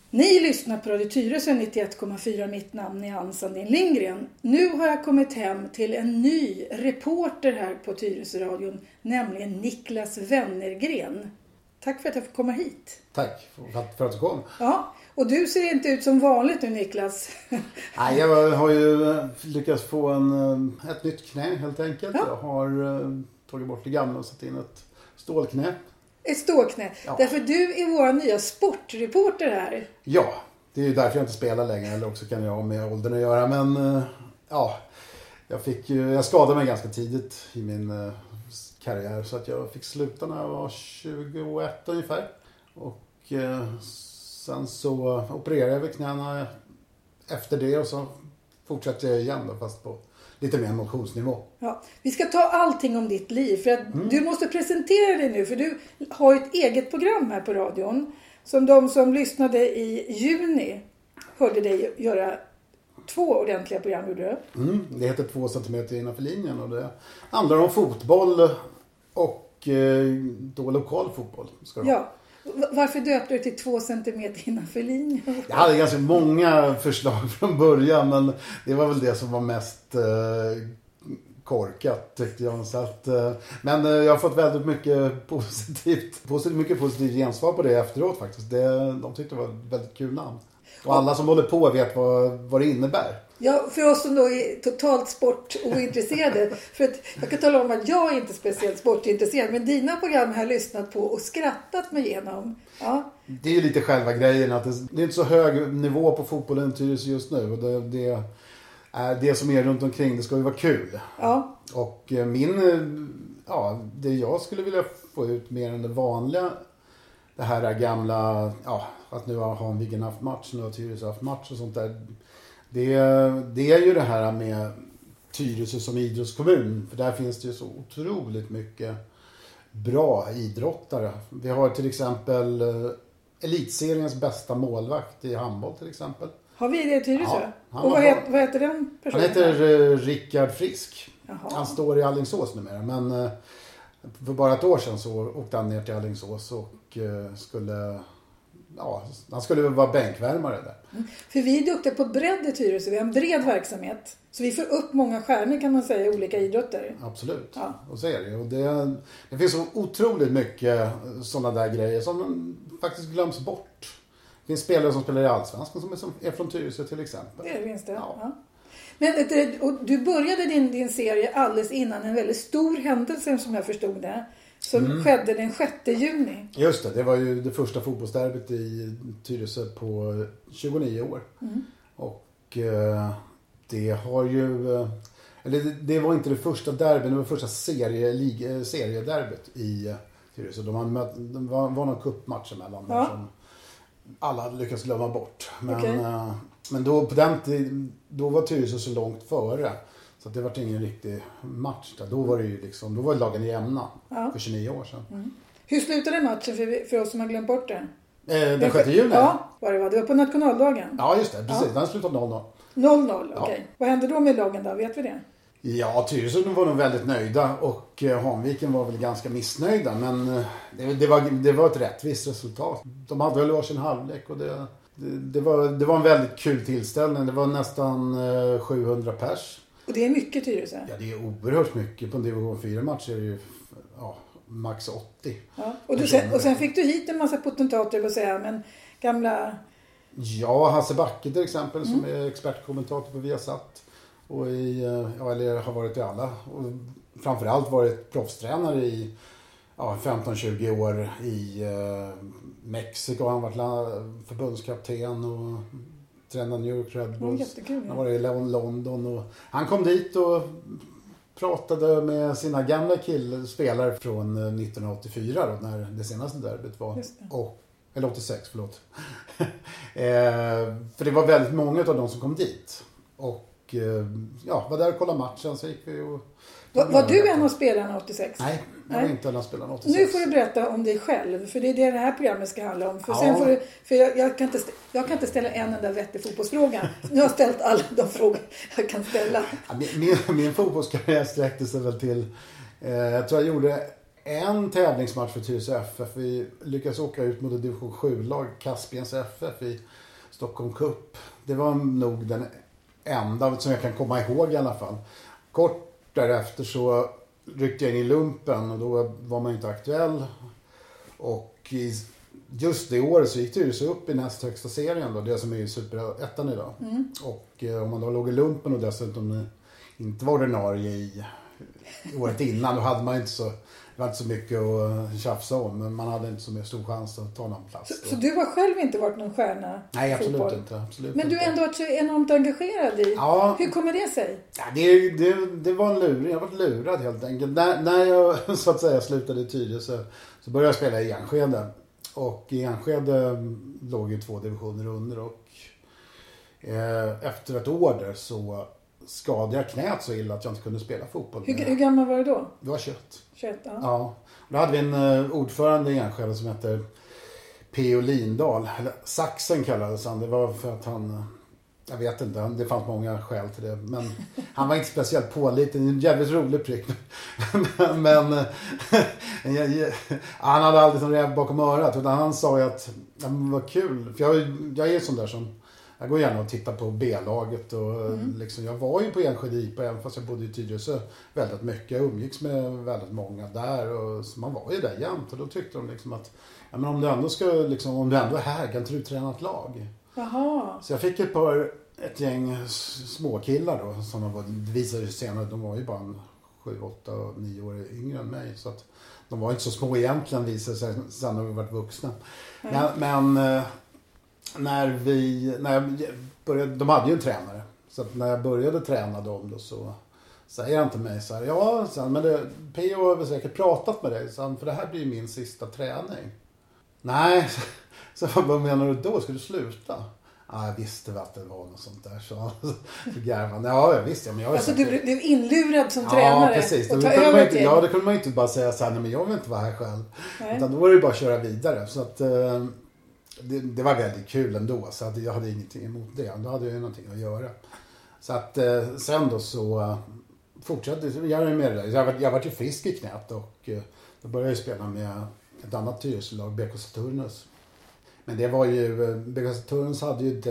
Ni lyssnar på Radio Tyresö 91,4. Mitt namn är Ann Sandin Lindgren. Nu har jag kommit hem till en ny reporter här på Tyresö-radion, nämligen Niklas Wennergren. Tack för att jag får komma hit. Tack för att du kom. Ja, och du ser inte ut som vanligt nu, Niklas. Nej, jag har ju lyckats få ett nytt knä helt enkelt. Ja. Jag har tagit bort det gamla och satt in ett stålknä. Ett stålknä. Ja. Därför du är vår nya sportreporter här. Ja, det är ju därför jag inte spelar längre. Eller också kan jag ha med åldern att göra. Men ja, jag skadade mig ganska tidigt i min karriär. Så att jag fick sluta när jag var 21 ungefär. Och sen så opererade jag vid knäna efter det. Och så fortsatte jag igen då, fast på lite mer motionsnivå. Ja, vi ska ta allting om ditt liv. För att du måste presentera dig nu. För du har ett eget program här på radion. Som de som lyssnade i juni hörde dig göra 2 ordentliga program. Gjorde du? Det heter 2 centimeter innanför linjen. Och det handlar om fotboll och då lokal fotboll. Ska ja. Varför döpte du till 2 centimeter innanför linjen? Jag hade ganska många förslag från början, men det var väl det som var mest korkat tyckte jag. Så att, men jag har fått väldigt mycket positivt gensvar på det efteråt faktiskt. De tyckte det var ett väldigt kul namn. Och alla som håller på vet vad det innebär. Ja, för oss som då är totalt sportointresserade. För att jag kan tala om att jag är inte speciellt sportintresserad. Men dina program har jag lyssnat på och skrattat mig igenom. Ja. Det är ju lite själva grejen. Att det är inte så hög nivå på fotbollen just nu. Och det är det som är runt omkring. Det ska ju vara kul. Ja. Och det jag skulle vilja få ut mer än det vanliga. Det här gamla, att nu har Hanviken haft match. Nu har Tyresö haft match och sånt där. Det är ju det här med Tyresö som idrottskommun. För där finns det ju så otroligt mycket bra idrottare. Vi har till exempel elitseriens bästa målvakt i handboll till exempel. Har vi det i Tyresö? Ja, och vad heter den personen? Han heter Rickard Frisk. Jaha. Han står i Alingsås numera. Men för bara ett år sedan så åkte han ner till Alingsås och han skulle vara bänkvärmare där. För vi är duktiga på bredd i Tyresö. Vi har en bred verksamhet. Så vi får upp många stjärnor kan man säga i olika idrotter. Absolut. Ja. Och så är det. Och det finns så otroligt mycket sådana där grejer som faktiskt glöms bort. Det finns spelare som spelar i Allsvenskan som är från Tyresö till exempel. Det finns det. Ja. Men du började din serie alldeles innan en väldigt stor händelse som jag förstod det. Som skedde den 6 juni. Just det var ju det första fotbollsderbyt i Tyresö på 29 år. Och det har ju... Eller det var inte det första derbyn, det var första seriederbyt i Tyresö. De var någon cupmatch emellan där som alla lyckades glömma bort. Men då på den tiden, då var Tyresö så långt före. Så det var ingen riktig match där. Då var det ju då var lagen jämna för 29 år sedan. Hur slutade matchen för oss som har glömt bort det? Den 6 juni? Ja, det var på nationaldagen. Ja, just det. Precis. Den slutade 0-0. 0-0, okej. Vad hände då med lagen då? Vet vi det? Ja, Tyresö var nog väldigt nöjda och Hanviken var väl ganska missnöjda. Men det var ett rättvist resultat. De hade väl varsin halvlek och det var en väldigt kul tillställning. Det var nästan 700 pers. Och det är mycket Tyresö? Ja, det är oerhört mycket. På en division 4-match är det ju max 80. Ja. Och sen fick du hit en massa potentater och säga, men gamla... Ja, Hasse Backe till exempel som är expertkommentator på Viasat. Och eller har varit i alla. Och framförallt varit proffstränare i 15-20 år i Mexiko. Han har varit förbundskapten och tränade New York Red Bulls. Han var i London och han kom dit och pratade med sina gamla spelare från 1984 då, när det senaste derbyt var. Eller 86, förlåt. För det var väldigt många av dem som kom dit. Och var där och kollade matchen, så gick vi och... Var du en av spelarna 86? Nej, jag var inte en av spelarna 86. Nu får du berätta om dig själv, för det är det här programmet ska handla om. För jag kan inte ställa en enda vettig fotbollsfråga. Nu har jag ställt alla de frågor jag kan ställa. Min fotbollskarriär sträckte sig väl till... jag tror jag gjorde en tävlingsmatch för Tyresö FF. Vi lyckades åka ut mot ett division 7-lag, Kaspiens FF i Stockholm Cup. Det var nog den enda som jag kan komma ihåg i alla fall. Kort därefter så ryckte jag in i lumpen och då var man inte aktuell. Och just det året så gick Tyresö upp i näst högsta serien då, det som är i Superettan idag. Och om man då låg i lumpen och dessutom inte var ordinarie i året innan, då hade man inte så, det var inte så mycket att tjafsa om, men man hade inte så mycket stor chans att ta någon plats. Så du har själv inte varit någon stjärna? Nej, absolut inte. Men du är ändå enormt engagerad i. Ja. Hur kommer det sig? Ja, det var en luring. Jag var lurad helt enkelt. När jag så att säga slutade i Tyresö så började jag spela i Enskede. Och i Enskede låg ju 2 divisioner under och efter ett år där så skadade jag knät så illa att jag inte kunde spela fotboll. Hur gammal var du då? Det var 21. 21, ja. Ja. Då hade vi en ordförande i Enskede som hette P.O. Lindahl. Eller Saxen kallades han. Det var för att han... Jag vet inte, det fanns många skäl till det. Men han var inte speciellt pålitlig. En jävligt rolig prick. men han hade aldrig sån räv bakom örat. Utan han sa ju att det var kul. För jag är sån där som... Jag går gärna och tittar på B-laget. Och liksom, jag var ju på Enskede IPA även fast jag bodde i Tyresö väldigt mycket. Jag umgicks med väldigt många där. Och så man var ju där jämt. Och då tyckte de liksom att ja, men om du ändå är här kan inte du träna ett lag. Jaha. Så jag fick ett gäng småkillar då, som det visade sig senare, de var ju bara 7, 8 och 9 år yngre än mig. Så att de var inte så små egentligen, visade sig sen när vi varit vuxna. Men när jag började, de hade ju en tränare. Så att när jag började träna dem då så säger han till mig så här, ja, men P.O. har väl säkert pratat med dig, för det här blir min sista träning. Nej, så vad menar du då? Ska du sluta? Ja, jag visste väl att det var något sånt där. Så garvan. Ja, jag visste. Men jag alltså du är inlurad som tränare. Ja, precis. Och ta över till. Ja, det kunde man inte bara säga så här, nej men jag vill inte vara här själv. Nej. Utan då var det bara att köra vidare. Så att det var väldigt kul ändå. Så att jag hade ingenting emot det. Då hade jag ju någonting att göra. Så att sen då så fortsatte jag med det. Jag var ju frisk i knät och då började jag spela med ett annat Tyresölag, BK Saturnus. Men det var ju, BK Saturnus hade ju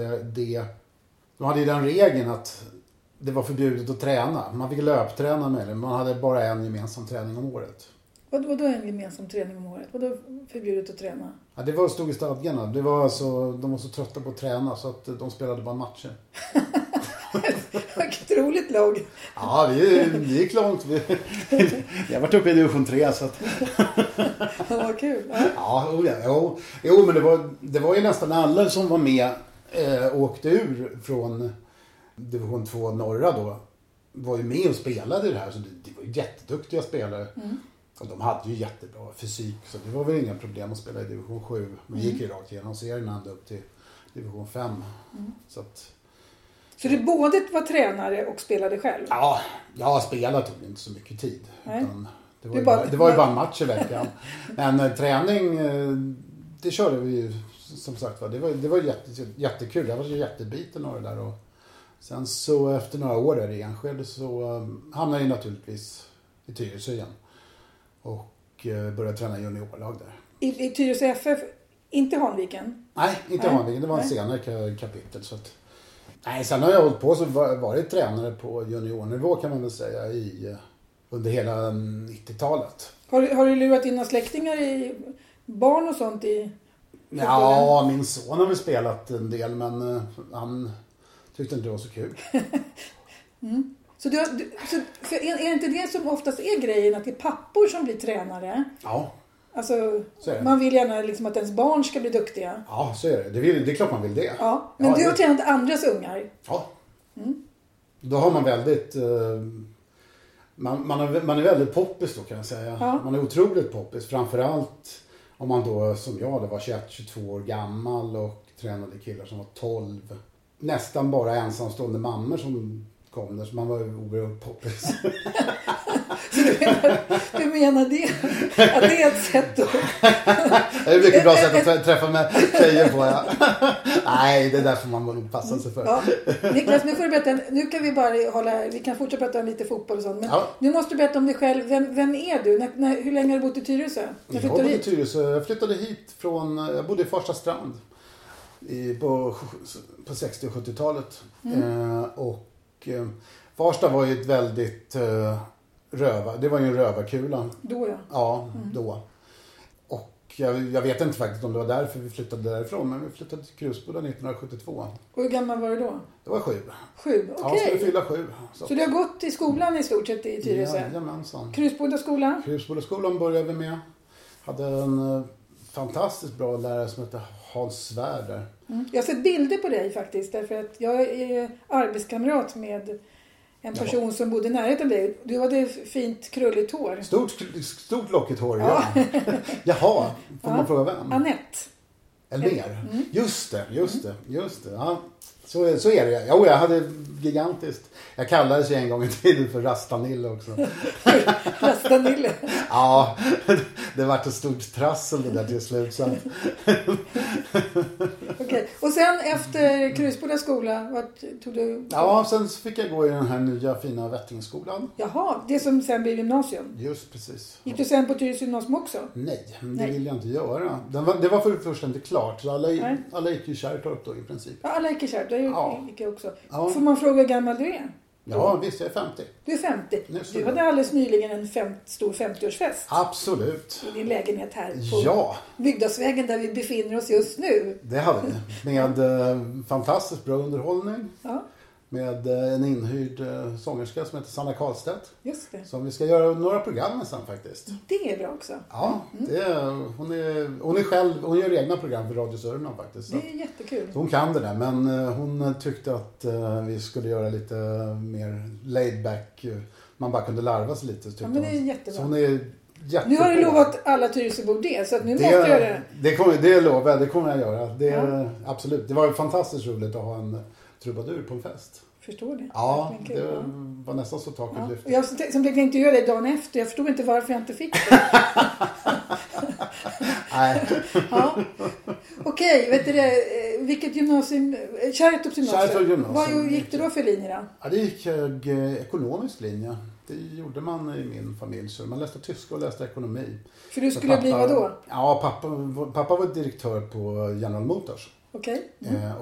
de hade ju den regeln att det var förbjudet att träna. Man fick löpträna med det, man hade bara en gemensam träning om året. Vadå en gemensam träning om året? Vadå förbjudet att träna? Ja, det stod i stadgarna. Det var alltså, de var så trötta på att träna så att de spelade bara matcher. Vilket roligt lag. Ja, det gick långt. Jag har varit uppe i division 3 så att... Vad kul. Jo, men det var ju nästan alla som var med åkte ur från division 2 norra då. Var ju med och spelade i det här, så det var ju jätteduktiga spelare. Och de hade ju jättebra fysik, så det var väl inga problem att spela i division 7. Men gick ju rakt igenom serien ända upp till division 5. Så du både var tränare och spelade själv? Ja, jag spelade tog inte så mycket tid. Utan det var ju bara en match i veckan. Men träning, det körde vi ju som sagt. Det var jättekul. Jag var jättebiten av det där. Och sen så efter några år där i Enskede så hamnade jag naturligtvis i Tyresö igen. Och började träna juniorlag där. I Tyresö FF, inte Hanviken? Nej, inte Hanviken. Det var en senare kapitel. Så att, sen har jag hållit på så varit tränare på juniornivå kan man väl säga under hela 90-talet. Har du lurat in några släktingar i barn och sånt i fotbollen? Ja, min son har väl spelat en del men han tyckte inte det var så kul. Så för är det inte det som oftast är grejen, att det är pappor som blir tränare? Ja. Alltså, man vill gärna liksom att ens barn ska bli duktiga. Ja, så är det. Det är klart man vill det. Ja, men du har tränat andras ungar. Ja. Då har man väldigt... Man är väldigt poppis då kan jag säga. Ja. Man är otroligt poppis. Framförallt om man då, som jag, var 21-22 år gammal och tränade killar som var 12. Nästan bara ensamstående mammor som kom det, så man var ju oerhört poppis. Så du menar det? Att det är ett sätt då? Det är ett mycket bra sätt att träffa med tjejer på. Ja. Nej, det är därför man måste passa sig för. Ja. Niklas, nu får du berätta. Nu kan vi kan fortsätta prata om lite fotboll och sånt. Men nu måste du berätta om dig själv. Vem är du? Hur länge har du bott i Tyresö? Jag bodde i Tyresö. Jag flyttade hit jag bodde i Farsta strand på 60- och 70-talet. Farsta var ju ett väldigt det var ju en rövarkula. Då ja. Ja, då. Och jag vet inte faktiskt om det var därför vi flyttade därifrån, men vi flyttade till Krusboda 1972. Och hur gammal var du då? Det var 7. 7, okej. Ja, skulle fylla 7. Så du har gått i skolan i stort sett i Tyresö? Jajamensan. Krusboda skola? Krusboda skolan började vi med. Hade en fantastiskt bra lärare som hette Hans Svärder. Jag har sett bilder på dig faktiskt, därför att jag är arbetskamrat med en person som bodde nära av dig. Du hade fint krulligt hår. Stort lockigt hår, ja. Jaha, får man fråga vem? Anette. Elmer. Just det. Ja. Så är det. Jo, jag hade gigantiskt. Jag kallades ju en gång i tiden för Rastanille också. Rastanille? Ja, det var ett stort trassel det där till slut. Så. Okej. Och sen efter Krusboda skola, vad tog du? Ja, sen fick jag gå i den här nya fina Vättingskolan. Jaha, det som sen blev gymnasium? Just precis. Gick du sen på Tyresö gymnasium också? Nej, det vill jag inte göra. Det var för det första inte klart. Så alla gick i Kärrtorp då i princip. Ja, alla gick i Kärrtorp. Det gick jag också. Ja. Får man fråga hur gammal du är? Ja, visst, jag är 50. Du är 50. Du hade alldeles nyligen en stor 50-årsfest. Absolut. I din lägenhet här på Bygdasvägen där vi befinner oss just nu. Det hade vi. Med fantastiskt bra underhållning. Ja. Med en inhyrd sångerska som heter Sanna Karlstedt. Just det. Som vi ska göra några program nästan faktiskt. Det är bra också. Ja, hon gör egna program för Radio Sörmland faktiskt. Det är jättekul. Hon kan det där, men hon tyckte att vi skulle göra lite mer laid back. Man bara kunde larva sig lite. Ja, men det är jättebra. Så hon är nu har du lovat alla Tyresöbor det, så att nu måste jag göra det. Det lovar jag, det kommer jag göra. Absolut. Det var fantastiskt roligt att ha en trubadur på en fest. Förstår det. Ja, det var nästan så taket lyfte. Jag som tänkte intervjua dig dagen efter. Jag förstod inte varför jag inte fick det. Nej. Ja. Okej, vet du det? Vilket gymnasium? Kärrtorps gymnasium. Vad gick du då för linje då? Ja, det gick jag ekonomisk linje. Det gjorde man i min familj. Så man läste tyska och läste ekonomi. För du skulle bli vad då? Ja, pappa var direktör på General Motors. Okej.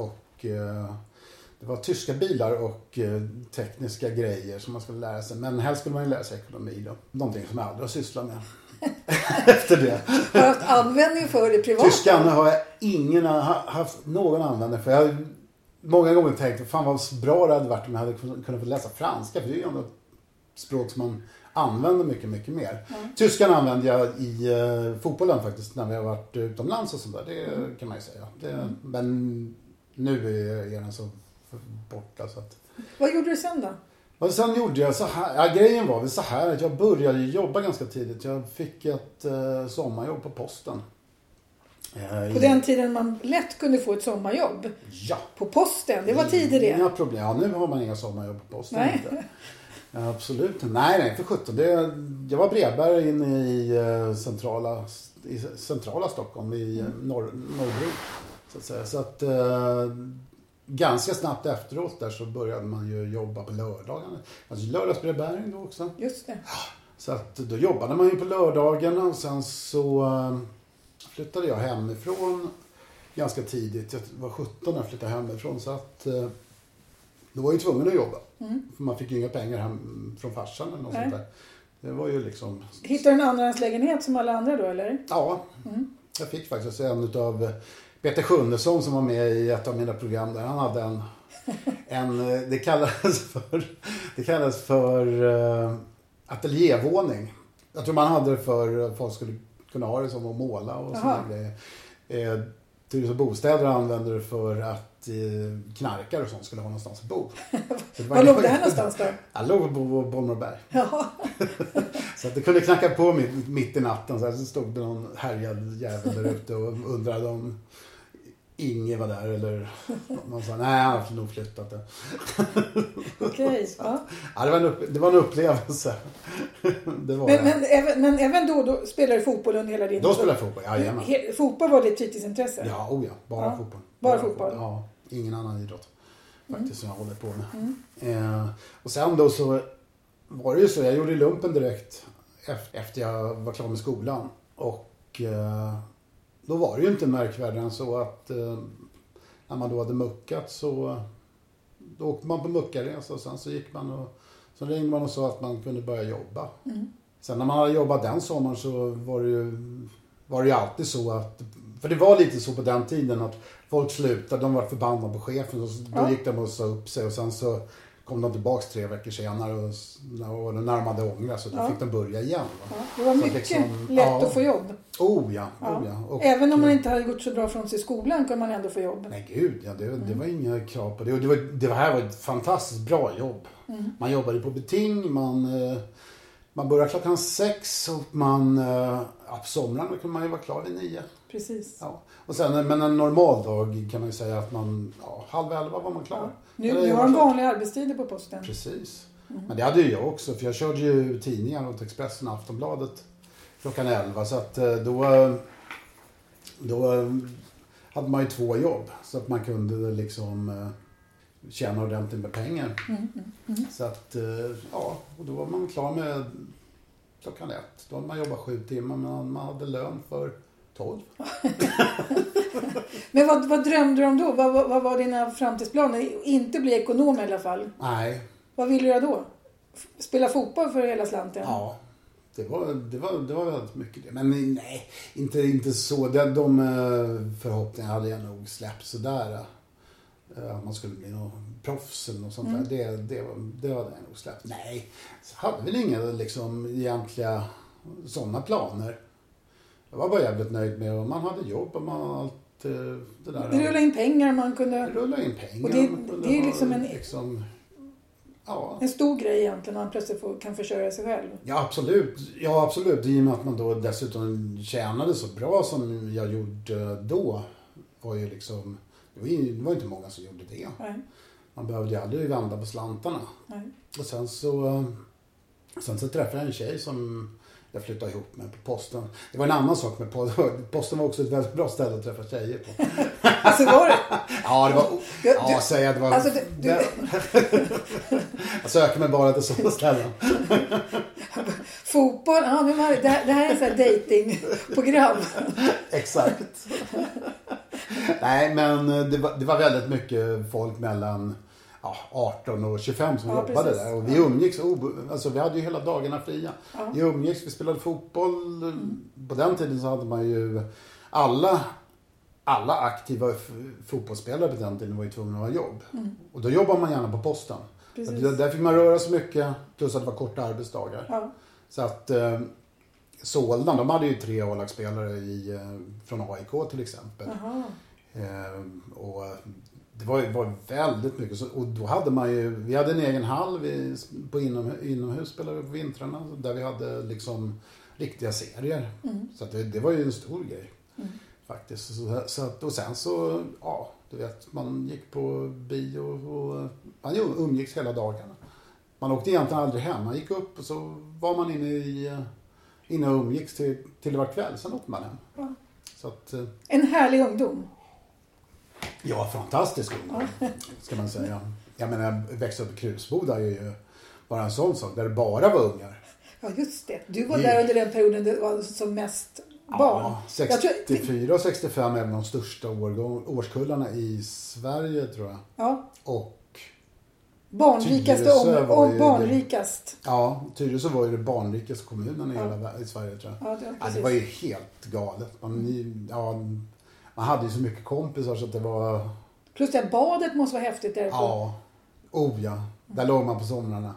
Det var tyska bilar och tekniska grejer som man skulle lära sig. Men helst skulle man ju lära sig ekonomi då. Någonting som jag aldrig har sysslat med. Efter det. Har du haft användning för det privat? Tyskan har jag haft någon användning för. Jag har många gånger tänkt, fan vad bra det hade varit om jag hade kunnat få läsa franska. För det är ju ändå ett språk som man använder mycket, mycket mer. Tyskan använder jag i fotbollen faktiskt när vi har varit utomlands och sånt där. Det kan man ju säga. Men nu är den så borta så att... Vad gjorde du sen då? Och sen gjorde jag så här. Ja, grejen var väl så här att jag började jobba ganska tidigt. Jag fick ett sommarjobb på posten. På den tiden man lätt kunde få ett sommarjobb? Ja. På posten? Det var tidigare det. Inga problem. Ja, nu har man inga sommarjobb på posten. Nej. Inte. Ja, absolut. Nej, för 17. Jag var brevbärare inne i centrala Stockholm i Norrbro. Så att säga. Så att... ganska snabbt efteråt där så började man ju jobba på lördagarna. Alltså lördagsbrevbäring då också. Just det. Så att då jobbade man ju på lördagarna och sen så flyttade jag hemifrån ganska tidigt. Jag var 17 när jag flyttade hemifrån så att då var jag ju tvungen att jobba. För man fick ju inga pengar hem från farsan eller något sånt där. Det var ju liksom... Hittade du en andrahandslägenhet som alla andra då eller? Ja, jag fick faktiskt en utav... Peter Sjunnesson som var med i ett av mina program där han hade det kallades för ateljévåning. Jag tror man hade det för att folk skulle kunna ha det som att måla och sådana grejer. Tyresö bostäder använder det för att knarkare och sånt skulle ha någonstans att bo. Var låg det här någonstans då? Jag låg på Bollmorberg. Så att det kunde knacka på mitt i natten så stod det någon härjad jävel där ute och undrade om Inge var där eller man sa nej, han har nog flyttat det. Okej, ja. Ja, det var en upplevelse. Det var Men även då spelade du fotboll under hela din... Då spelade jag fotboll, jajamän. Fotboll var ditt fritidsintresse? Ja, bara fotboll. Bara fotboll? Ja, ingen annan idrott faktiskt som jag håller på med. Och sen då så var det ju så, jag gjorde lumpen direkt efter jag var klar med skolan. Och då var det ju inte märkvärdigare än så att när man då hade muckat så då åkte man på muckarresa och sen så gick man och så ringde man och sa att man kunde börja jobba. Sen när man hade jobbat den sommaren så var det ju alltid så att, för det var lite så på den tiden att folk slutade, de var förbannade på chefen och då gick de och sa upp sig och sen så kom de tillbaka 3 veckor senare och när de hade ångrat så då fick de börja igen. Va? Ja, det var mycket liksom, lätt att få jobb. Oh ja. Och, även om man inte hade gjort så bra från sig i skolan kunde man ändå få jobb. Nej gud, ja, det var inga krav på det. Det här var ett fantastiskt bra jobb. Man jobbade på beting, man började 6:00 och på somrarna kunde man ju vara klar vid 9. Precis. Ja. Och sen, men en normal dag kan man ju säga att man, 10:30 var man klar. Ja. Nu har de vanliga arbetstider på posten. Precis. Men det hade ju jag också, för jag körde ju tidningar åt Expressen och Aftonbladet 11:00. Så att då hade man ju 2 jobb. Så att man kunde liksom tjäna ordentligt med pengar. Så att, och då var man klar med 1:00. Då hade man jobbat 7 timmar, men man hade lön för 12. Men vad drömde du om då? Vad var dina framtidsplaner? Inte bli ekonom i alla fall. Nej. Vad ville du göra då? Spela fotboll för hela slanten? Ja, det var väldigt mycket det. Men nej, inte så. De förhoppningar hade jag nog släppt sådär. Att man skulle bli någon proffs eller något sånt där. Det hade jag nog släppt. Nej, så hade väl inga liksom egentliga sådana planer. Jag var bara jävligt nöjd med att man hade jobb och man allt det där. Det rullade in pengar man kunde... Rulla in pengar. Och det är liksom en stor grej egentligen när man plötsligt kan försörja sig själv. Ja, absolut. Ja, absolut. I och med att man då dessutom tjänade så bra som jag gjorde då var ju liksom... Det var inte många som gjorde det. Nej. Man behövde ju aldrig vända på slantarna. Nej. Och sen så träffade jag en tjej som jag flyttade ihop med på posten. Det var en annan sak med posten var också ett väldigt bra ställe att träffa tjejer på. Alltså var det? Ja, det var... det var... Alltså, jag söker mig bara till sådana ställen. Fotboll, det här är en sån här datingprogram. Exakt. Nej, men det var väldigt mycket folk mellan 18 och 25 som jobbade precis. Där. Och vi umgicks, alltså vi hade ju hela dagarna fria. Ja. Vi umgicks, vi spelade fotboll. På den tiden så hade man ju alla aktiva fotbollsspelare på den tiden var ju tvungna att ha jobb. Och då jobbar man gärna på posten. Där fick man röra så mycket, plus att det var korta arbetsdagar. Ja. Så att Soldan, de hade ju 3 A-lagsspelare från AIK till exempel. Och det var väldigt mycket. Och då hade vi hade en egen hall på inomhus spelade vi på vintrarna. Där vi hade liksom riktiga serier. Så att det var ju en stor grej. Faktiskt. Så att, och sen så, du vet, man gick på bio och man umgicks hela dagarna. Man åkte egentligen aldrig hem. Man gick upp och så var man inne och umgicks till det var kväll. Sen åkte man hem. Ja. Så att, en härlig ungdom. Ja, fantastisk ungdom, ska man säga. Jag menar, växa upp i Krusboda är ju bara en sån sak, där det bara var ungar. Ja, just det. Du var där under den perioden det var som mest barn. Ja, 64 och 65 är de största årskullarna i Sverige, tror jag. Ja. Och barnrikaste och barnrikast. Ja, Tyresö var ju det barnrikaste kommunen i Sverige, tror jag. Ja, det var ju helt galet. Man hade ju så mycket kompisar så att det var... Plus det badet måste vara häftigt där. Ja. Där låg man på somrarna.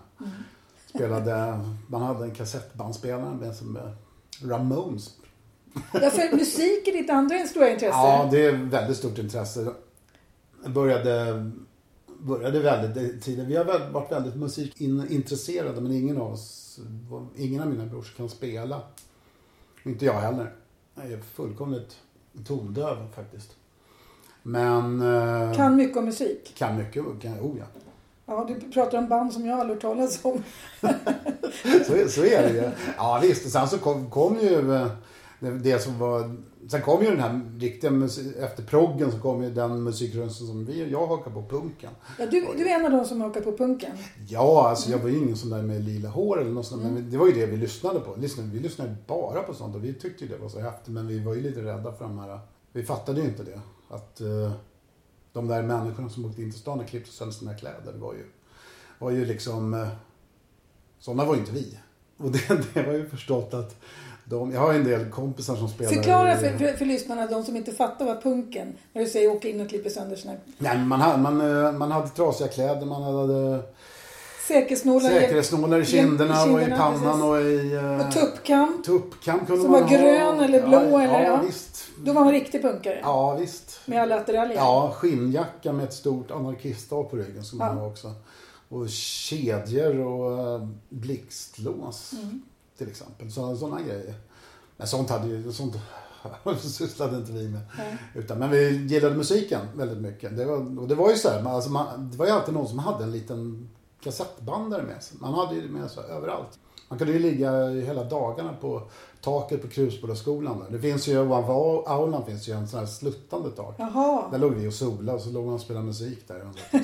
Man hade en kassettbandspelare med som Ramones. Ja, för musik är ditt andra stora intresse. Ja, det är väldigt stort intresse. Jag började väldigt tidigt. Vi har varit väldigt musikintresserade, men ingen av mina brorsor kan spela. Inte jag heller. Jag är fullkomligt tondöv faktiskt. Men... Kan mycket om musik? Kan mycket, ja. Ja, du pratar om band som jag aldrig hört talas om. så är det ju. Ja visst, sen så kom ju det som var... Sen kom ju den här riktiga efter proggen så kom ju den musikrörelsen som jag hakar på, punken. Ja, du är en av de som hakar på punken. Ja, alltså jag var ju ingen sån där med lila hår eller något sånt, men det var ju det vi lyssnade på. Vi lyssnade bara på sånt och vi tyckte ju det var så häftigt, men vi var ju lite rädda för de här. Vi fattade ju inte det. Att de där människorna som åkte in till stan och klippte sönder sina kläder var ju liksom... Sådana var ju inte vi. Och det var ju förstått att jag har en del kompisar som spelar... Förklara för lyssnarna, de som inte fattar vad punken, när du säger åka in och klippa sönder sina... Nej, man hade trasiga kläder, man hade... Säkerhetsnålar i kinderna och i pannan, precis. Och i... Och tuppkam. Tuppkam kunde som man var grön eller blå eller... Ja, visst. Då var man riktig punkare. Ja, visst. Med alla attiraljer. Ja, skinnjacka med ett stort anarkistdag på ryggen som man har också. Och kedjor och blixtlås till exempel. Sådana grejer. Men sånt sysslade inte vi med. Men vi gillade musiken väldigt mycket. Det var ju så här, det var ju alltid någon som hade en liten kassettbandare med sig. Man hade ju det med sig överallt. Man kunde ju ligga hela dagarna på taket på Krusbolaskolan. Det finns ju, ovanför aulan finns ju en sån här sluttande tak. Jaha. Där låg vi och solade och så låg man och spelade musik där.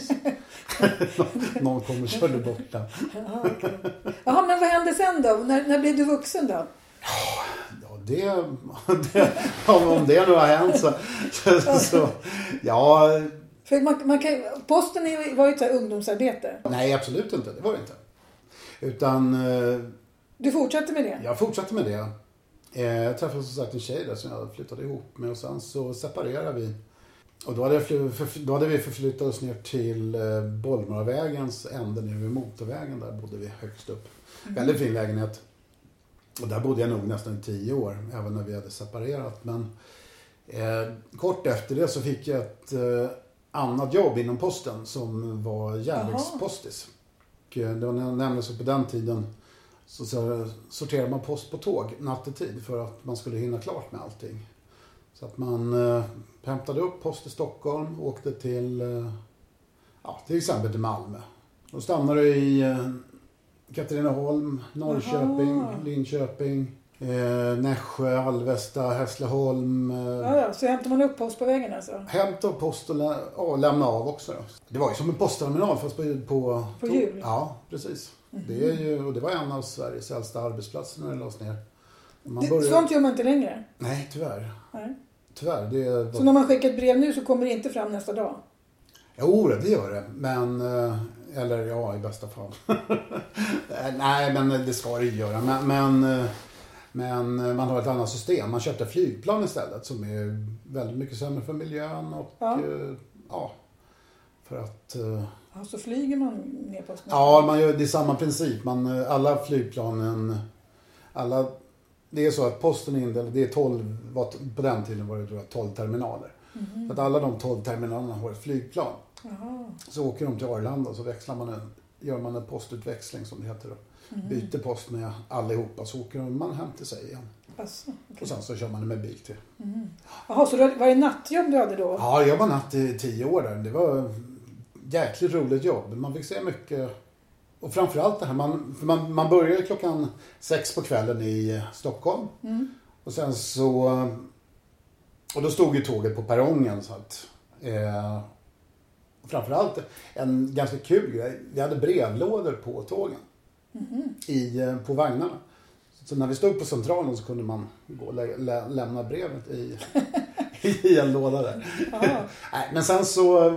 Någon kom och körde bort den. Jaha, men vad hände sen då? När blev du vuxen då? Ja, om det nu har hänt så ja. För posten var ju ett ungdomsarbete. Nej, absolut inte. Det var det inte. Utan... Du fortsatte med det? Jag fortsatte med det. Jag träffade som sagt en tjej där som jag flyttade ihop med och sen så separerade vi. Och då hade vi förflyttat oss ner till Bollmaravägens ände ner vid motorvägen. Där bodde vi högst upp. Väldigt fin lägenhet. Och där bodde jag nog nästan 10 år, även när vi hade separerat. Men kort efter det så fick jag ett annat jobb inom posten som var järnvägspostis. Och det var nämligen så på den tiden så sorterade man post på tåg nattetid för att man skulle hinna klart med allting. Så att man hämtade upp post i Stockholm och åkte till exempel till Malmö. Och stannade i Katrineholm, Norrköping, Linköping, Nässjö, Alvesta, Hässleholm. Så hämtar man upp post på vägen alltså? Hämta upp post och lämna av också. Då. Det var ju som en postterminal fast på hjul? Ja, precis. Och det var en av Sveriges äldsta arbetsplatser när det lades ner. Sånt gör man inte längre? Nej, tyvärr. Nej. Tyvärr. Så när man skickar ett brev nu så kommer det inte fram nästa dag? Jo, det gör det. Men... Eller ja, i bästa fall. Nej, men det ska det ju göra. Men man har ett annat system. Man köpte flygplan istället som är väldigt mycket sämre för miljön. Och för att... Så flyger man ner på snart? Ja, det är samma princip. Alla flygplanen... Det är så att posten indelad, det är 12... På den tiden var det 12 terminaler. Så att alla de 12 terminalerna har ett flygplan. Så åker de till Arlanda och så gör man en postutväxling som det heter då. Byter post med allihopa så åker man hem till sig igen. Alltså, okay. Och sen så kör man med bil till. Jaha, så var det nattjobb du hade då? Ja, jag var natt i 10 år där. Det var jäkligt roligt jobb. Man fick se mycket. Och framförallt det här, man började klockan 6 på kvällen i Stockholm. Och sen så... Och då stod ju tåget på perrongen så att... framförallt en ganska kul grej. Vi hade brevlådor på tågen. På vagnarna. Så när vi stod på centralen så kunde man gå och lämna brevet i en låda där. Nej, men sen så,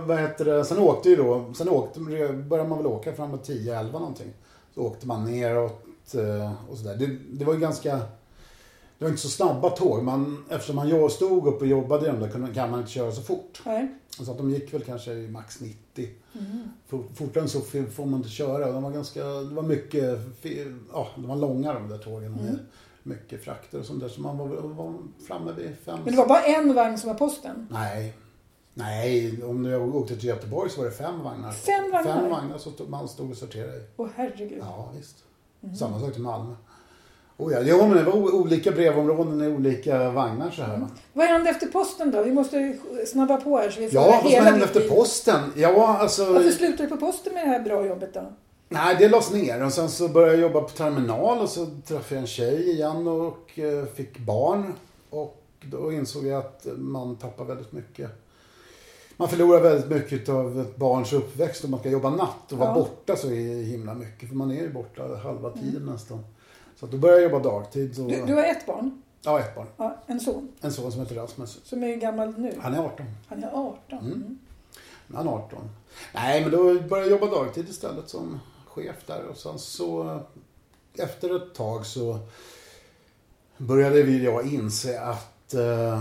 började man väl åka framåt 10-11 någonting. Så åkte man neråt och sådär. Det var ju ganska... Det var inte så snabba tåg. Eftersom jag stod upp och jobbade i dem där kan man inte köra så fort. Nej. Så att de gick väl kanske i max 90. Fortare än så får man inte köra. Det var mycket... de var långa de där tågen med mycket frakter och sånt där. Så man var framme vid 5. Men det var bara en vagn som var posten? Nej, om jag åkte till Göteborg så var det 5 vagnar. 5 vagnar? 5 vagnar så man stod och sorterade i. Åh herregud. Ja, visst. Samma sak till Malmö. Ja, men det var olika brevområden i olika vagnar så här. Vad hände efter posten då? Vi måste snabba på här så vi får Ja, vad som hände efter posten? Ja, alltså... Varför slutade du på posten med det här bra jobbet då? Nej, det lades ner och sen så började jag jobba på terminal och så träffade jag en tjej igen och fick barn. Och då insåg jag att man tappar väldigt mycket. Man förlorar väldigt mycket av ett barns uppväxt om man ska jobba natt och vara borta så himla mycket. För man är ju borta halva tiden nästan. Så då började jag jobba dagtid. Så... Du har ett barn? Ja, ett barn. Ja, en son? En son som heter Rasmus. Som är gammal nu? Han är 18. Han är 18? Han är 18. Nej, men då började jag jobba dagtid istället som chef där. Och sen så efter ett tag så började jag inse att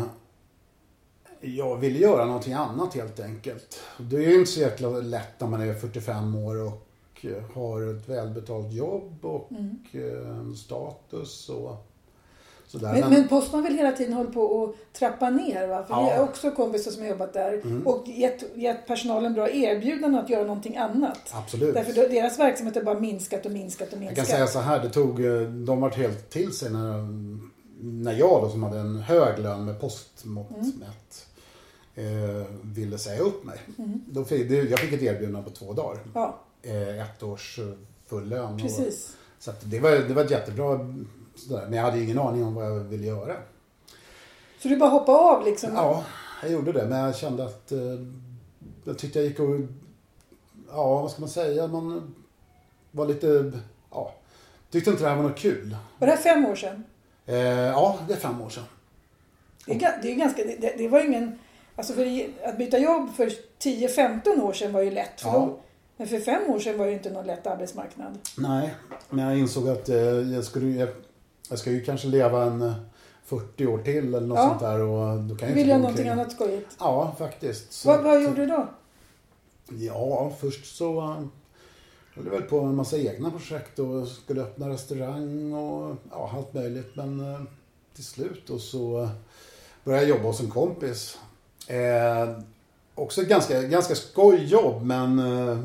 jag ville göra någonting annat helt enkelt. Det är ju inte så jäkla lätt när man är 45 år och har ett välbetalt jobb och status och sådär. Men Posten har väl hela tiden hållit på att trappa ner, va? För vi har också kompisar som har jobbat där och gett personalen bra erbjudanden att göra någonting annat. Absolut. Därför deras verksamhet har bara minskat. Jag kan säga så här, de var helt till sig när jag då, som hade en hög lön med postmått mätt, ville säga upp mig. Jag fick ett erbjudande på 2 dagar. Ja. 1 års full lön. Precis. Så att det var ett jättebra sådär. Men jag hade ingen aning om vad jag ville göra. Så du bara hoppade av liksom? Ja, jag gjorde det. Men jag kände att jag tyckte jag gick och... Ja, vad ska man säga? Man var lite... Ja, tyckte inte det här var något kul. Var det här 5 år sedan? Ja, det är 5 år sedan. Det är ganska... Det var ju ingen... Alltså för att byta jobb för 10-15 år sedan var ju lätt. Men för 5 år sedan var det ju inte någon lätt arbetsmarknad. Nej, men jag insåg att jag ska ju kanske leva en 40 år till eller något sånt där. Och då kan jag vill jag någonting annat skojigt? Ja, faktiskt. Så vad gjorde du då? Ja, först så höll jag väl på en massa egna projekt och skulle öppna restaurang och allt möjligt. Men till slut och så började jag jobba hos en kompis. Också ganska skojjobb, men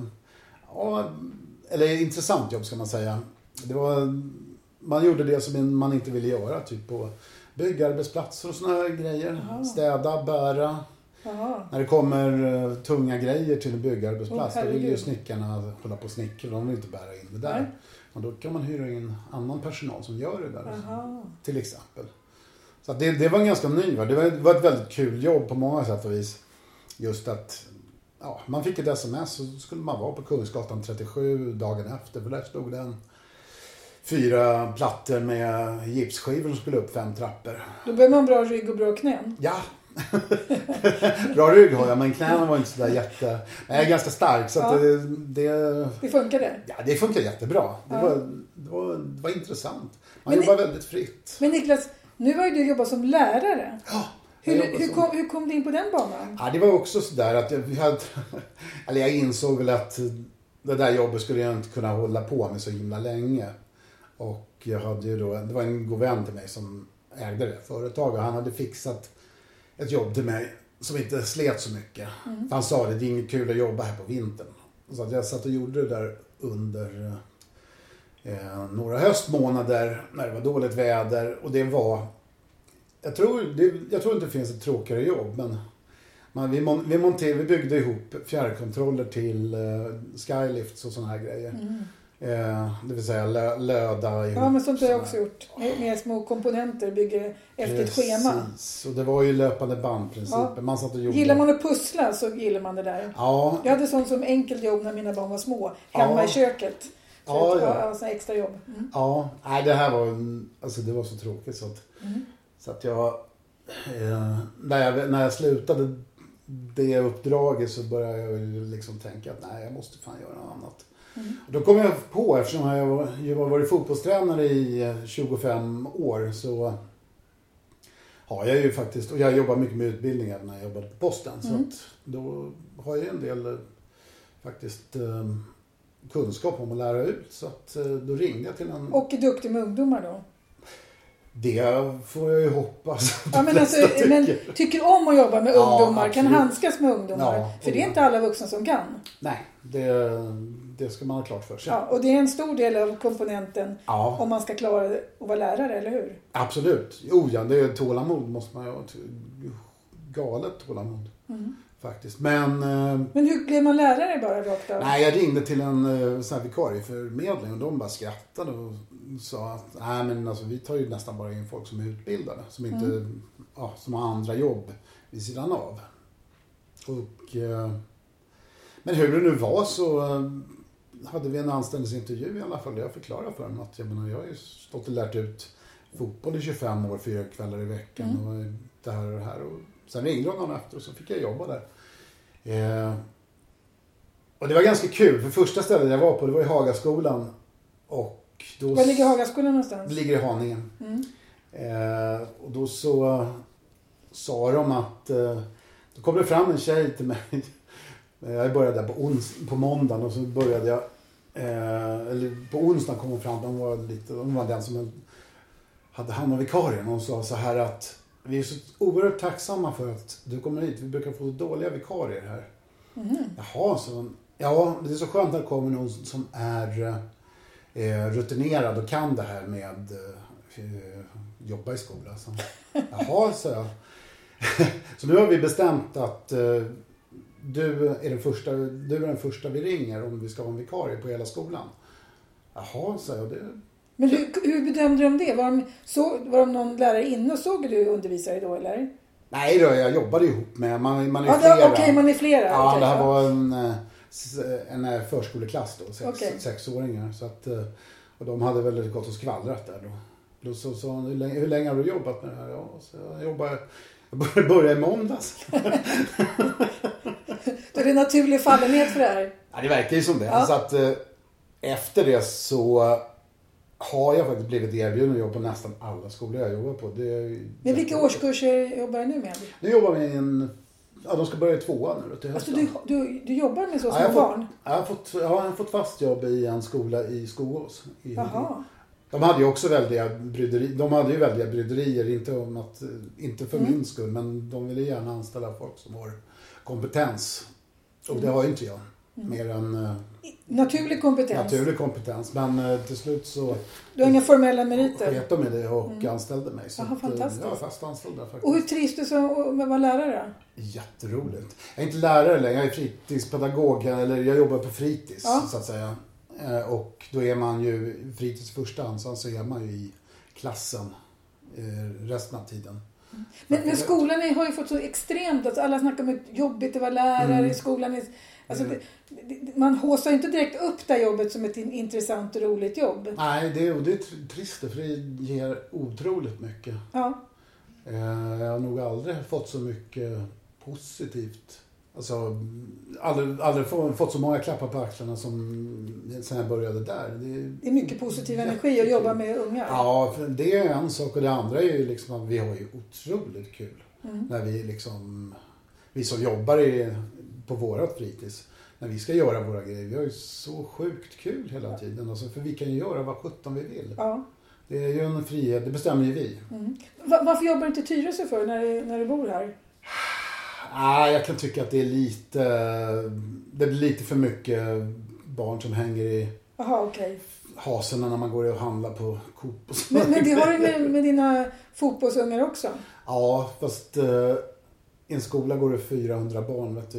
eller intressant jobb ska man säga. Man gjorde det som man inte ville göra, typ på byggarbetsplatser och såna här grejer. Aha. Städa, bära. Aha. När det kommer tunga grejer till en byggarbetsplats, då vill ju snickarna hålla på och snickra, de vill inte bära in det där. Nej. Och då kan man hyra in annan personal som gör det där. Aha. Till exempel. Så att det var en ganska ny. Det var ett väldigt kul jobb på många sätt och vis. Just att man fick ett sms och så skulle man vara på Kungsgatan 37 dagen efter. För där stod det 4 plattor med gipsskivor som skulle upp 5 trappor. Då behöver man bra rygg och bra knän. Ja. Bra rygg har jag, men knäna var inte så där jätte... Jag är ganska stark så att det funkade? Ja, det funkar jättebra. Det var intressant. Man jobbar väldigt fritt. Men Niklas, nu har ju du jobbat som lärare. Ja. Hur kom du in på den banan? Ja, det var också sådär att jag insåg väl att det där jobbet skulle jag inte kunna hålla på med så himla länge. Och jag hade ju då, det var en god vän till mig som ägde det företag och han hade fixat ett jobb till mig som inte slet så mycket. För han sa det är inget kul att jobba här på vintern. Så att jag satt och gjorde det där under några höstmånader när det var dåligt väder och det var... Jag tror inte det finns ett tråkigare jobb, men vi byggde ihop fjärrkontroller till skylifts och såna här grejer. Det vill säga löda ihop. Ja, men sånt har jag också gjort. Med små komponenter, bygger efter ett schema. Precis, och det var ju löpande bandprincipen. Ja. Man satt och gjorde... Gillar man att pussla så gillar man det där. Ja. Jag hade sånt som enkelt jobb när mina barn var små. Hemma i köket. Så det var sån extra jobb. Ja, nej, det här var det var så tråkigt så att... Så att när jag slutade det uppdraget så började jag liksom tänka att nej, jag måste fan göra något annat. Och då kom jag på, eftersom jag har varit fotbollstränare i 25 år så har jag ju faktiskt, och jag jobbar mycket med utbildningar när jag jobbade på posten. Så att då har jag en del faktiskt kunskap om att lära ut. Så att då ringde jag till en... Och är duktig med ungdomar då? Det får jag ju hoppas. Ja, men tycker om att jobba med ungdomar, kan handskas med ungdomar. Ja, för det är inte alla vuxna som kan. Nej, det ska man ha klart för sig. Ja, och det är en stor del av komponenten om man ska klara att vara lärare, eller hur? Absolut. Ja, det är tålamod måste man ju ha. Galet tålamod. Faktiskt. Men hur blev man lärare bara rakt av? Nej, jag ringde till en sån här vikarieförmedling och de bara skrattade och sa att nej, men alltså, vi tar ju nästan bara in folk som är utbildade. Som inte som har andra jobb vid sidan av. Och, men hur det nu var så hade vi en anställningsintervju i alla fall. Jag förklarade för dem att jag har ju stått och lärt ut fotboll i 25 år, 4 kvällar i veckan och det här och det här. Och sen ringde de någon efter och så fick jag jobba där. Och det var ganska kul, för första stället jag var på det var i Hagaskolan. Och då var ligger Hagaskolan någonstans? Det ligger i Haninge. Och då så sa de att då kom det fram en tjej till mig. Jag började där på måndagen och så började jag eller på onsdagen kom hon fram. Hon var den som hade hand om vikarien. Hon sa så här att vi är så oerhört tacksamma för att du kommer hit. Vi brukar få dåliga vikarier här. Jaha, så ja, det är så skönt att det kommer någon som är rutinerad och kan det här med jobba i skolan. Så, jaha, så jag. Så nu har vi bestämt att du är den första vi ringer om vi ska ha en vikarie på hela skolan. Jaha, så jag. Men hur bedömde de det? Var de någon lärare inne och såg du undervisare då, eller? Nej då, jag jobbade ihop med, man är flera. Okej, man är flera. Ja, okay, det här var en förskoleklass då, 6-åringar. Så att, och de hade väl gått och skvallrat där då. Då sa han, hur länge har du jobbat med det här? Ja, så jag började i måndags. Då är det naturlig fallenhet för det här? Ja, det verkar ju som det. Ja. Så att efter det så har jag faktiskt blivit erbjuden att jobba på nästan alla skolor jag jobbar på. Men vilka årskurser jobbar du nu med? Nu jobbar vi i de ska börja i 2:an nu till hösten. Alltså du jobbar med så små barn? Jag har fått fast jobb i en skola i Skogås. De hade ju också väldiga bryderier, inte för min skull, men de ville gärna anställa folk som har kompetens. Och det har ju inte jag. Mer än naturlig kompetens, men till slut så du har inga formella meriter. Sket de med det och anställde mig. Så fantastiskt. Jag var fast anställd där faktiskt. Och hur trivs du som att vara lärare? Jätteroligt. Jag är inte lärare längre, jag är fritidspedagog, eller jag jobbar på fritids så att säga. Och då är man ju fritids första ansvar, så är man ju i klassen resten av tiden. Men skolan har ju fått så extremt, alltså alla snackar om hur jobbigt att vara lärare i skolan. Alltså man håsar inte direkt upp det jobbet som ett intressant och roligt jobb. Nej, det är trist för det ger otroligt mycket. Ja. Jag har nog aldrig fått så mycket positivt. Alltså, aldrig fått så många klappar på axlarna som sen jag började där. Det är mycket positiv energi att jobba med unga. Ja, det är en sak, och det andra är ju liksom att vi har ju otroligt kul. När vi som jobbar på vårat fritids, när vi ska göra våra grejer. Vi har ju så sjukt kul hela tiden. Alltså, för vi kan ju göra vad 17 vi vill. Ja. Det är ju en frihet, det bestämmer ju vi. Varför jobbar du inte i Tyresö för när du bor här? Jag kan tycka att det blir lite för mycket barn som hänger i hasorna när man går och handlar på Coop. Men det har du med dina fotbollsungar också? Ja, fast i en skola går det 400 barn, vet du,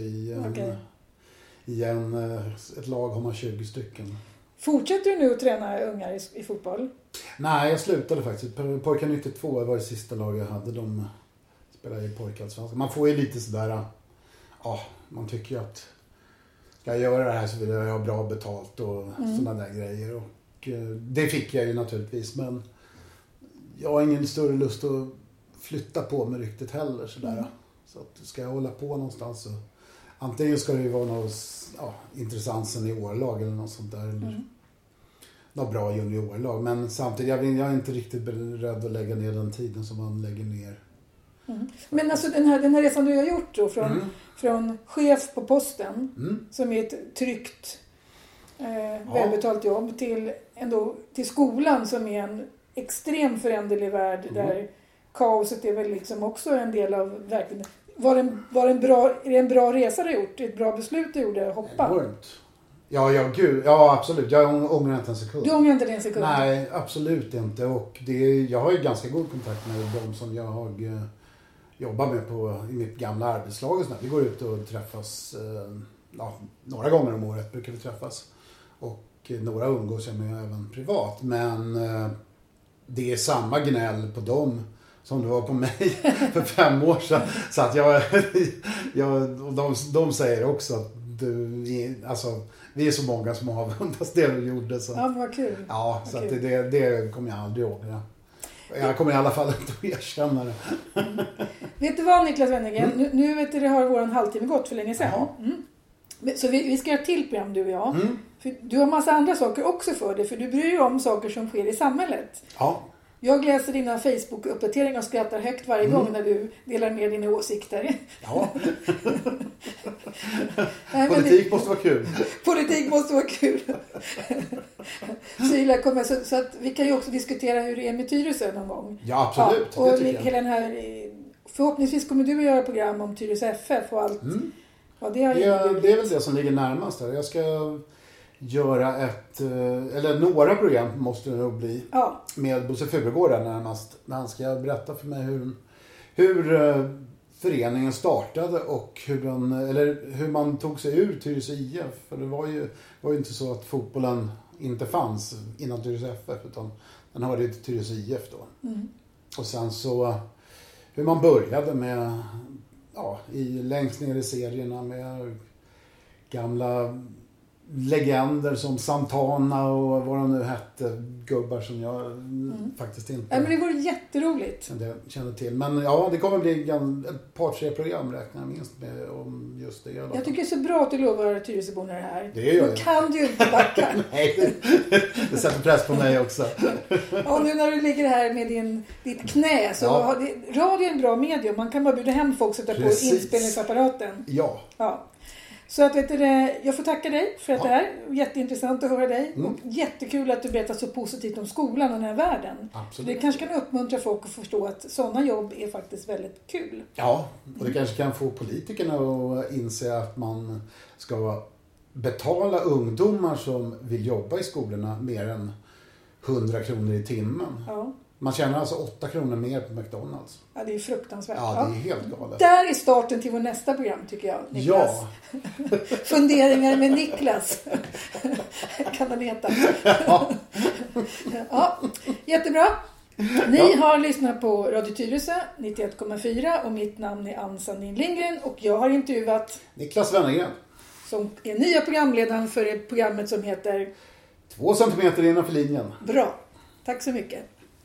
i ett lag har man 20 stycken. Fortsätter du nu att träna ungar i fotboll? Nej, jag slutade faktiskt. Pojkar 92 var det sista lag jag hade. De spelade i pojkallsvenskan. Man får ju lite sådär, man tycker ju att ska jag göra det här så vill jag ha bra betalt och sådana där grejer. Och det fick jag ju naturligtvis, men jag har ingen större lust att flytta på mig riktigt heller sådär. Så att ska jag hålla på någonstans så antingen ska det ju vara något intressant seniorlag eller något sånt där, eller något bra juniorlag, men samtidigt jag är inte riktigt beredd att lägga ner den tiden som man lägger ner. Men alltså den här resan du har gjort då från chef på posten som är ett tryggt välbetalt jobb till skolan som är extrem föränderlig värld där kaoset är väl liksom också en del av verkligen. Är det en bra resa du gjort? Ett bra beslut du gjorde att hoppa? Enormt. Ja, absolut. Jag ångrar inte en sekund. Du ångrar inte en sekund? Nej, absolut inte. Och jag har ju ganska god kontakt med de som jag jobbar med i mitt gamla arbetslag. Och vi går ut och träffas några gånger om året brukar vi träffas. Och några umgås jag med även privat. Men det är samma gnäll på dem som det var på mig för 5 år sedan. Så att de säger också att vi är så många som avundas det du gjorde. Så. Ja, vad kul. Ja, så att det kommer jag aldrig ihåg. Jag kommer i alla fall inte att erkänna det. Vet du vad, Niklas Wennergren? Nu vet du, det har vår halvtimme gått för länge sedan. Så vi ska göra till program, du och jag. För du har massa andra saker också för dig. För du bryr dig om saker som sker i samhället. Ja. Jag läser dina Facebook-uppdateringar och skrattar högt varje gång när du delar med dina åsikter. Ja. Politik måste vara kul. Politik måste vara kul. Syla kommer, så att vi kan ju också diskutera hur det är med Tyresö någon gång. Ja, absolut. Ja, och hela den här, förhoppningsvis kommer du att göra program om Tyresö FF och allt. Ja, det är väl det som ligger närmast där. Jag ska göra några program måste det nog bli. Ja. Med Bosse Furugård närmast. När han ska berätta för mig hur föreningen startade och hur man tog sig ur Tyresö IF. För det var ju inte så att fotbollen inte fanns innan Tyresö FF, utan den hörde ju till Tyresö IF då. Och sen så hur man började med längst ner i serierna med gamla legender som Santana och vad de nu hette, gubbar som jag faktiskt inte... Ja, men det vore jätteroligt. Känner till. Men det kommer bli ett par 3 program räknar jag minst med om just det. Jag tycker det är så bra att du lovar Tyresöborna det här. Det gör jag. Då kan du inte backa. Nej, det sätter press på mig också. Och nu när du ligger här med ditt knä så radio är en bra medium. Man kan bara bjuda hem folk och sätta på inspelningsapparaten. Ja. Så att jag får tacka dig för att det här är jätteintressant att höra dig. Och jättekul att du berättar så positivt om skolan och den här världen. Absolut. Det kanske kan uppmuntra folk att förstå att sådana jobb är faktiskt väldigt kul. Ja, och det kanske kan få politikerna att inse att man ska betala ungdomar som vill jobba i skolorna mer än 100 kronor i timmen. Ja. Man tjänar alltså 8 kronor mer på McDonalds. Ja, det är fruktansvärt. Ja, det är helt galet. Där är starten till vår nästa program, tycker jag, Niklas. Ja. Funderingar med Niklas. Kan den heta. Ja, jättebra. Ni har lyssnat på Radio Tyresö 91,4 och mitt namn är Ann Sandin Lindgren och jag har intervjuat Niklas Wennergren. Som är nya programledaren för programmet som heter 2 centimeter innanför linjen. Bra. Tack så mycket.